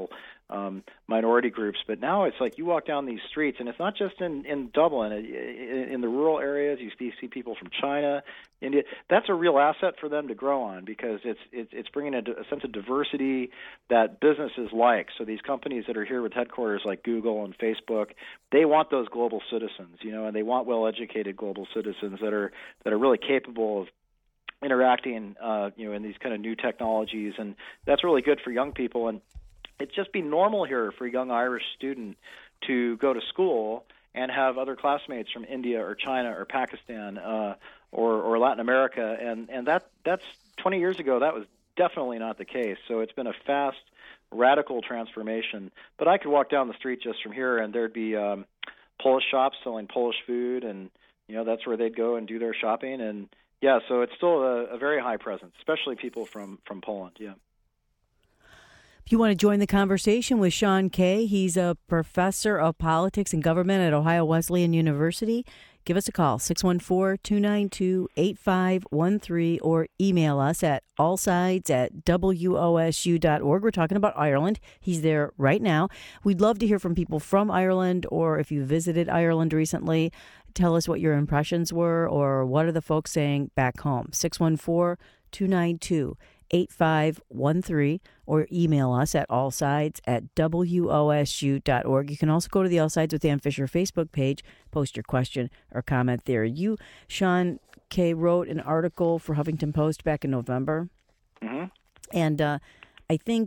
um, minority groups. But now it's like you walk down these streets, and it's not just in, in Dublin. In, in the rural areas, you see, see people from China, India. That's a real asset for them to grow on because it's it's, it's bringing a, a sense of diversity that businesses like. So these companies that are here with headquarters like Google and Facebook, they want those global citizens, you know, and they want well-educated global citizens that are that are really capable of interacting, uh, you know, in these kind of new technologies, and that's really good for young people. And it'd just be normal here for a young Irish student to go to school and have other classmates from India or China or Pakistan uh, or, or Latin America, and and that that's twenty years ago. That was definitely not the case. So it's been a fast, radical transformation. But I could walk down the street just from here, and there'd be um, Polish shops selling Polish food, and you know that's where they'd go and do their shopping. And yeah, so it's still a, a very high presence, especially people from, from Poland. Yeah. If you want to join the conversation with Sean Kay, he's a professor of politics and government at Ohio Wesleyan University. Give us a call, six one four, two nine two, eight five one three, or email us at allsides at W O S U dot org. We're talking about Ireland. He's there right now. We'd love to hear from people from Ireland, or if you visited Ireland recently, tell us what your impressions were, or what are the folks saying back home. six one four, two nine two, eight five one three, or email us at allsides at W O S U dot org. You can also go to the All Sides with Ann Fisher Facebook page, post your question or comment there. You, Sean Kay, wrote an article for Huffington Post back in November. Mm-hmm. And uh, I think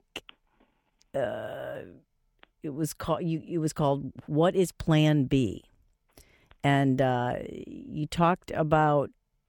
uh, it was called, you, it was called What is Plan B? And uh, you talked about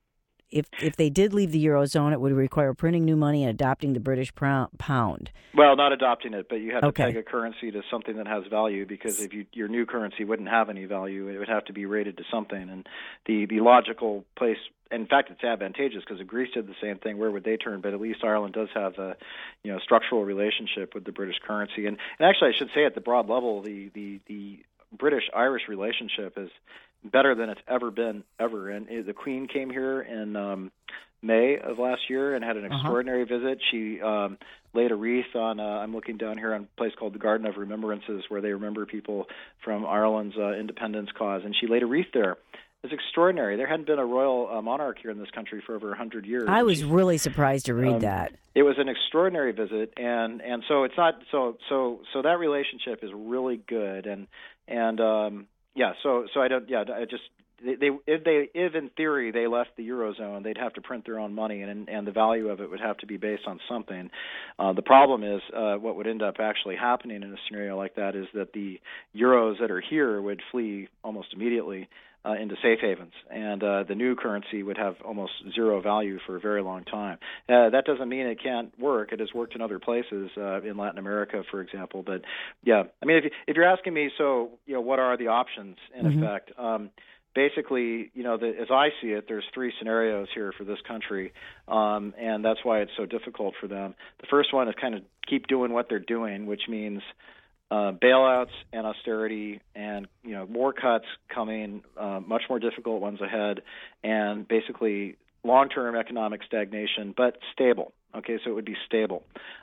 If if they did leave the Eurozone, it would require printing new money and adopting the British pound. Well, not adopting it, but you have to okay. peg a currency to something that has value, because if you, your new currency wouldn't have any value, it would have to be rated to something. And the, the logical place, in fact, it's advantageous because if Greece did the same thing, where would they turn? But at least Ireland does have a you know structural relationship with the British currency. And, and actually, I should say at the broad level, the, the, the British-Irish relationship is better than it's ever been, ever. And the Queen came here in um, May of last year and had an extraordinary uh-huh. visit. She um, laid a wreath on, uh, I'm looking down here on a place called the Garden of Remembrances, where they remember people from Ireland's uh, independence cause, and she laid a wreath there. It was extraordinary. There hadn't been a royal uh, monarch here in this country for over one hundred years. I was really surprised to read um, that. It was an extraordinary visit, and, and so it's not so so so that relationship is really good, and and um, yeah, so so I don't yeah I just they, they if they if in theory they left the Eurozone, they'd have to print their own money, and and the value of it would have to be based on something. Uh, the problem is uh, what would end up actually happening in a scenario like that is that the euros that are here would flee almost immediately Uh, into safe havens, and uh, the new currency would have almost zero value for a very long time. Uh, that doesn't mean it can't work. It has worked in other places, uh, in Latin America, for example. But yeah, I mean, if, you, if you're asking me, so you know, what are the options in mm-hmm. effect? Um, basically, you know, the, as I see it, there's three scenarios here for this country, um, and that's why it's so difficult for them. The first one is kind of keep doing what they're doing, which means Uh, bailouts and austerity, and you know more cuts coming, uh, much more difficult ones ahead, and basically long-term economic stagnation, but stable. Okay, so it would be stable.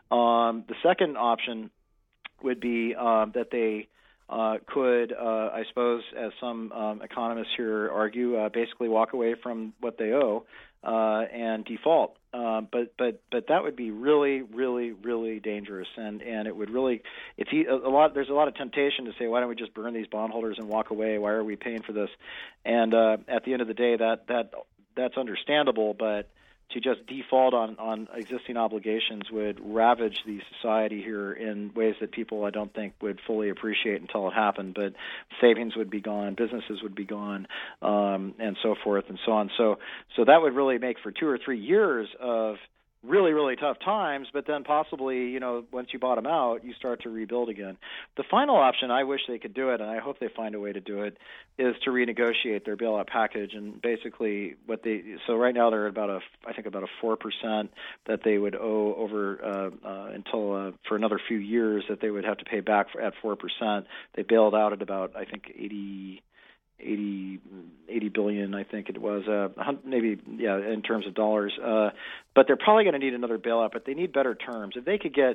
Um, the second option would be um, that they uh, could, uh, I suppose, as some um, economists here argue, uh, basically walk away from what they owe uh, and default. Uh, but but but that would be really really really dangerous, and, and it would really it's a lot. There's a lot of temptation to say, why don't we just burn these bondholders and walk away? Why are we paying for this? And uh, at the end of the day, that that that's understandable, but to just default on, on existing obligations would ravage the society here in ways that people, I don't think, would fully appreciate until it happened. But savings would be gone, businesses would be gone, um, and so forth and so on. So, so that would really make for two or three years of really, really tough times, but then possibly, you know, once you bottom out, you start to rebuild again. The final option, I wish they could do it, and I hope they find a way to do it, is to renegotiate their bailout package. And basically what they, so right now they're at about a, I think about a four percent that they would owe over uh, uh, until, uh, for another few years that they would have to pay back for, at four percent. They bailed out at about, I think, eighty eighty, eighty billion, I think it was, uh, maybe, yeah, in terms of dollars. Uh, but they're probably going to need another bailout, but they need better terms. If they could get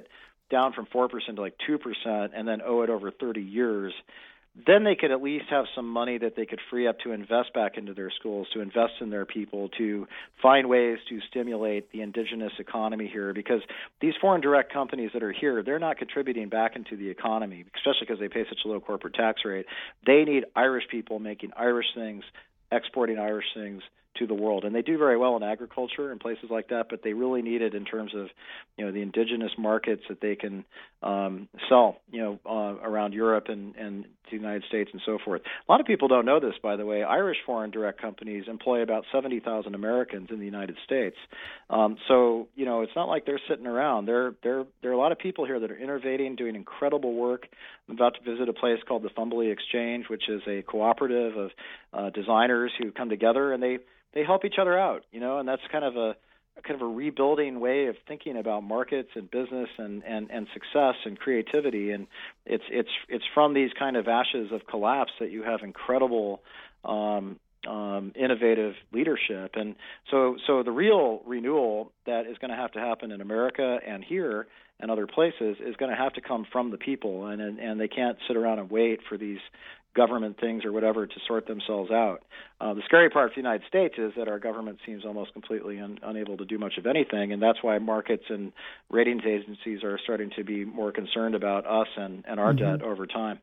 down from four percent to like two percent and then owe it over thirty years, then they could at least have some money that they could free up to invest back into their schools, to invest in their people, to find ways to stimulate the indigenous economy here. Because these foreign direct companies that are here, they're not contributing back into the economy, especially because they pay such a low corporate tax rate. They need Irish people making Irish things, exporting Irish things to the world. And they do very well in agriculture and places like that, but they really need it in terms of, you know, the indigenous markets that they can um, sell, you know, uh, around Europe and, and the United States and so forth. A lot of people don't know this, by the way. Irish foreign direct companies employ about seventy thousand Americans in the United States. Um, so, you know, it's not like they're sitting around. There, there, there are a lot of people here that are innovating, doing incredible work. I'm about to visit a place called the Fumbly Exchange, which is a cooperative of uh, designers who come together, and they They help each other out, you know, and that's kind of a kind of a rebuilding way of thinking about markets and business and, and, and success and creativity. And it's it's it's from these kind of ashes of collapse that you have incredible um, um, innovative leadership. And so so the real renewal that is going to have to happen in America and here and other places is going to have to come from the people, and and, and they can't sit around and wait for these government things or whatever to sort themselves out. Uh, the scary part for the United States is that our government seems almost completely un- unable to do much of anything, and that's why markets and ratings agencies are starting to be more concerned about us and, and our mm-hmm. debt over time.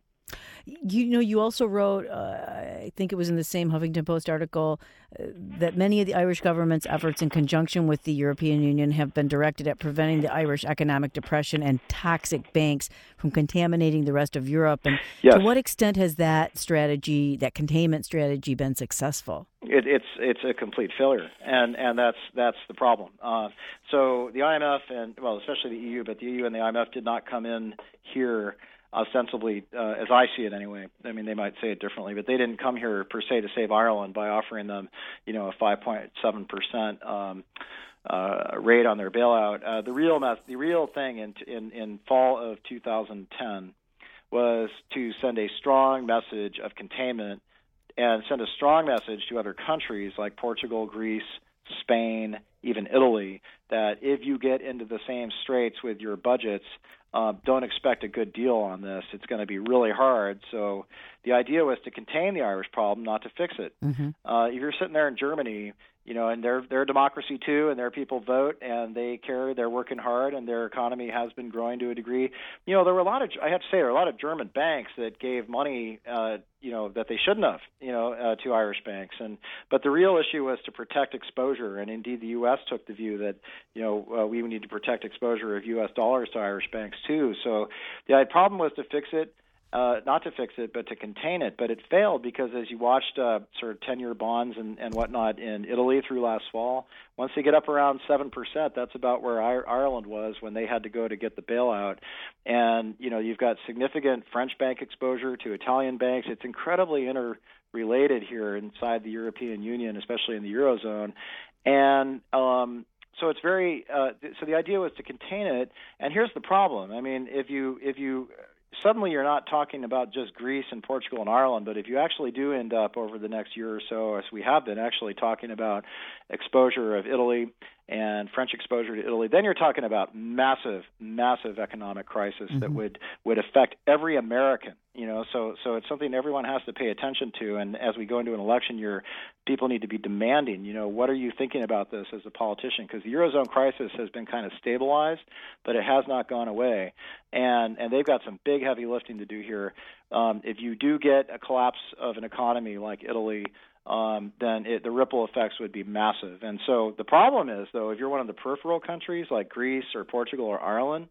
You know, you also wrote, uh, I think it was in the same Huffington Post article, uh, that many of the Irish government's efforts in conjunction with the European Union have been directed at preventing the Irish economic depression and toxic banks from contaminating the rest of Europe. And yes. To what extent has that strategy, that containment strategy, been successful? It, it's it's a complete failure, and, and that's that's the problem. Uh, so the I M F and, well, especially the E U, but the E U and the I M F did not come in here ostensibly, uh, as I see it anyway. I mean, they might say it differently, but they didn't come here per se to save Ireland by offering them, you know, a five point seven percent um, uh, rate on their bailout. Uh, the real mess- the real thing in, in in fall of two thousand ten was to send a strong message of containment and send a strong message to other countries like Portugal, Greece, Spain, even Italy, that if you get into the same straits with your budgets, Uh, don't expect a good deal on this. It's going to be really hard. So the idea was to contain the Irish problem, not to fix it. Mm-hmm. Uh, if you're sitting there in Germany, you know, and they're they're a democracy too, and their people vote, and they care, they're working hard, and their economy has been growing to a degree. You know, there were a lot of, I have to say, there were a lot of German banks that gave money, uh, you know, that they shouldn't have, you know, uh, to Irish banks. And but the real issue was to protect exposure, and indeed the U S took the view that, you know, uh, we need to protect exposure of U S dollars to Irish banks too. So the problem was to fix it. Uh, not to fix it, but to contain it. But it failed because as you watched uh, sort of ten-year bonds and, and whatnot in Italy through last fall, once they get up around seven percent, that's about where I- Ireland was when they had to go to get the bailout. And, you know, you've got significant French bank exposure to Italian banks. It's incredibly interrelated here inside the European Union, especially in the Eurozone. And um, so it's very uh, – so the idea was to contain it. And here's the problem. I mean, if you if you – suddenly you're not talking about just Greece and Portugal and Ireland, but if you actually do end up over the next year or so, as we have been actually talking about exposure of Italy and French exposure to Italy, then you're talking about massive, massive economic crisis mm-hmm. that would, would affect every American, you know, so so it's something everyone has to pay attention to. And as we go into an election year, people need to be demanding, you know, what are you thinking about this as a politician? Because the Eurozone crisis has been kind of stabilized, but it has not gone away. And and they've got some big, heavy lifting to do here. Um, if you do get a collapse of an economy like Italy, um, then it, the ripple effects would be massive. And so the problem is, though, if you're one of the peripheral countries like Greece or Portugal or Ireland,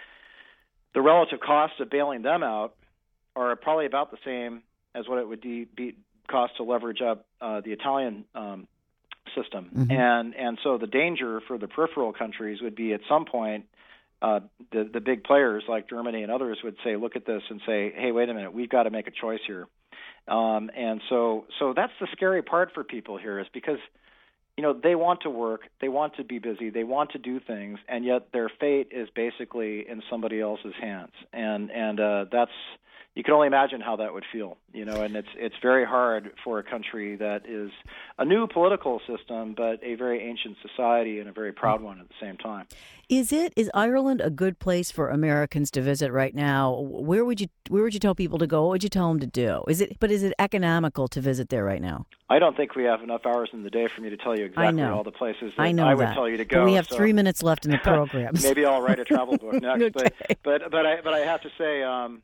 the relative costs of bailing them out are probably about the same as what it would de- be cost to leverage up uh, the Italian um, system. Mm-hmm. And and so the danger for the peripheral countries would be at some point uh, the, the big players like Germany and others would say, look at this and say, hey, wait a minute, we've got to make a choice here. Um, and so so that's the scary part for people here is because, you know, they want to work, they want to be busy, they want to do things, and yet their fate is basically in somebody else's hands. And, and uh, that's you can only imagine how that would feel, you know, and it's it's very hard for a country that is a new political system, but a very ancient society and a very proud one at the same time. Is it is Ireland a good place for Americans to visit right now? Where would you where would you tell people to go? What would you tell them to do? Is it but is it economical to visit there right now? I don't think we have enough hours in the day for me to tell you exactly all the places that I, know I would that. tell you to go. But we have so. three minutes left in the program. Maybe I'll write a travel book next. Okay. But but but I but I have to say. Um,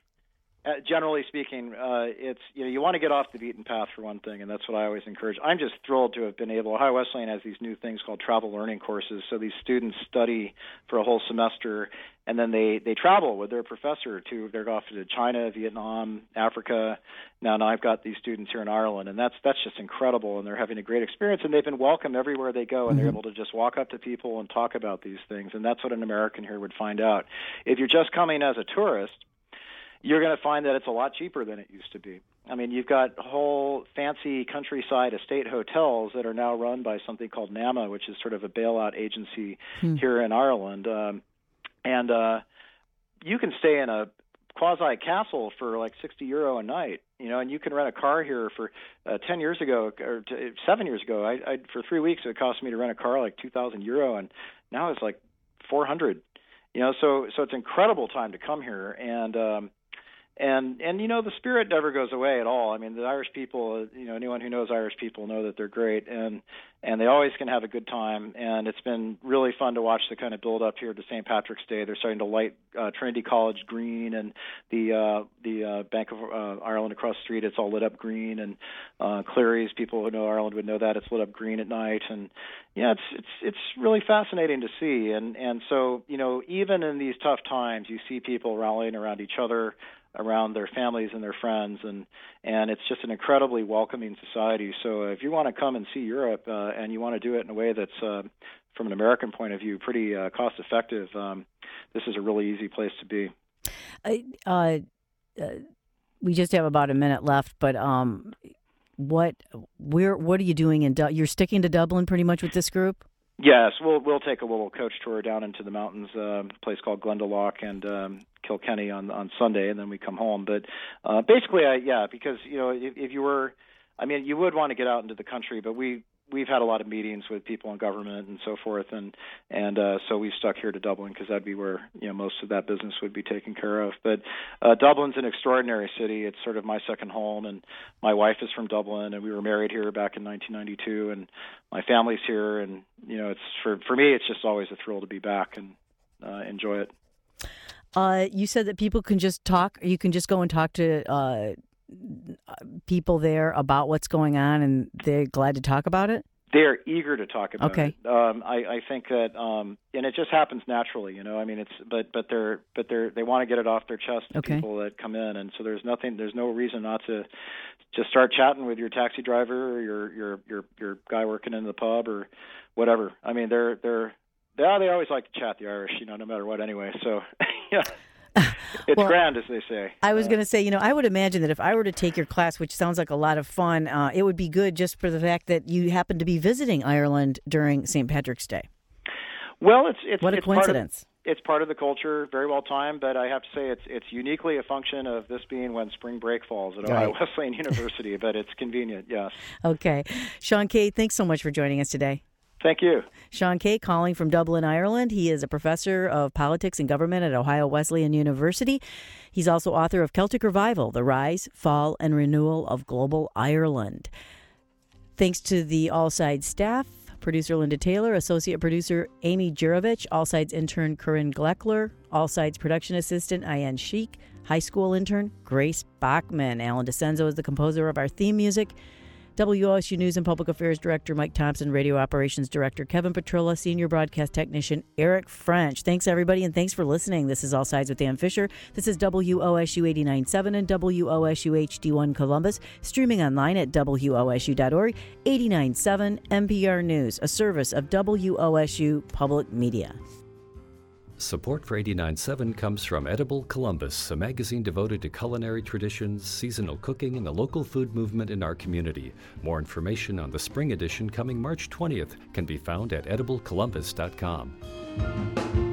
Uh, generally speaking, uh, it's you know you want to get off the beaten path for one thing, and that's what I always encourage. I'm just thrilled to have been able. Ohio Wesleyan has these new things called travel learning courses. So these students study for a whole semester, and then they, they travel with their professor to. They're off to China, Vietnam, Africa. Now, now I've got these students here in Ireland, and that's that's just incredible. And they're having a great experience, and they've been welcomed everywhere they go, and mm-hmm. they're able to just walk up to people and talk about these things. And that's what an American here would find out. If you're just coming as a tourist, you're going to find that it's a lot cheaper than it used to be. I mean, you've got whole fancy countryside estate hotels that are now run by something called NAMA, which is sort of a bailout agency hmm. here in Ireland. Um, and uh, you can stay in a quasi-castle for like sixty euro a night, you know, and you can rent a car here for uh, ten years ago, or t- seven years ago, I, I, for three weeks it cost me to rent a car like two thousand euro, and now it's like four hundred, you know, so so it's an incredible time to come here. And um, And, and you know, the spirit never goes away at all. I mean, the Irish people, you know, anyone who knows Irish people know that they're great, and and they always can have a good time. And it's been really fun to watch the kind of build up here to Saint Patrick's Day. They're starting to light uh, Trinity College green, and the uh, the uh, Bank of uh, Ireland across the street, it's all lit up green. And uh, Cleary's, people who know Ireland would know that, it's lit up green at night. And yeah, it's it's it's really fascinating to see. And and so, you know, even in these tough times, you see people rallying around each other, around their families and their friends, and and it's just an incredibly welcoming society. So uh, if you want to come and see Europe uh, and you want to do it in a way that's, uh, from an American point of view, pretty uh, cost-effective, um, this is a really easy place to be. Uh, uh, we just have about a minute left, but um, what where what are you doing in Du- You're sticking to Dublin pretty much with this group? Yes, we'll we'll take a little coach tour down into the mountains, uh, a place called Glendalough and um, Kilkenny on on Sunday, and then we come home. But uh, basically, I, yeah, because you know, if, if you were, I mean, you would want to get out into the country, but we we've had a lot of meetings with people in government and so forth, and and uh, so we stuck here to Dublin because that'd be where you know most of that business would be taken care of. But uh, Dublin's an extraordinary city. It's sort of my second home, and my wife is from Dublin, and we were married here back in nineteen ninety-two, and my family's here, and you know, it's for for me, it's just always a thrill to be back and uh, enjoy it. Uh, you said that people can just talk. You can just go and talk to uh, people there about what's going on, and they're glad to talk about it. They're eager to talk about okay. it. Um, I, I think that, um, and it just happens naturally, you know. I mean, it's but but they're but they're they want to get it off their chest. The okay. people that come in, and so there's nothing, there's no reason not to just start chatting with your taxi driver or your your your your guy working in the pub or whatever. I mean, they're they're they they always like to chat, the Irish, you know, no matter what. Anyway, so yeah. It's well, grand, as they say. I was uh, going to say, you know, I would imagine that if I were to take your class, which sounds like a lot of fun, uh, it would be good just for the fact that you happen to be visiting Ireland during Saint Patrick's Day. Well, it's it's what a it's coincidence. Part of, it's part of the culture, very well timed. But I have to say, it's it's uniquely a function of this being when spring break falls at Ohio right. Wesleyan University. But it's convenient, yes. Okay, Sean Kay, thanks so much for joining us today. Thank you. Sean Kay calling from Dublin, Ireland. He is a professor of politics and government at Ohio Wesleyan University. He's also author of Celtic Revival, The Rise, Fall, and Renewal of Global Ireland. Thanks to the All Sides staff, producer Linda Taylor, associate producer Amy Jurovich, All Sides intern Corinne Gleckler, All Sides production assistant Ayan Sheik, high school intern Grace Bachman. Alan DeCenzo is the composer of our theme music. W O S U News and Public Affairs Director Mike Thompson, Radio Operations Director Kevin Petrilla, Senior Broadcast Technician Eric French. Thanks, everybody, and thanks for listening. This is All Sides with Dan Fisher. This is W O S U eighty-nine point seven and W O S U H D one Columbus, streaming online at W O S U dot org. eighty-nine point seven N P R News, a service of W O S U Public Media. Support for eighty-nine point seven comes from Edible Columbus, a magazine devoted to culinary traditions, seasonal cooking, and the local food movement in our community. More information on the spring edition coming March twentieth can be found at edible columbus dot com.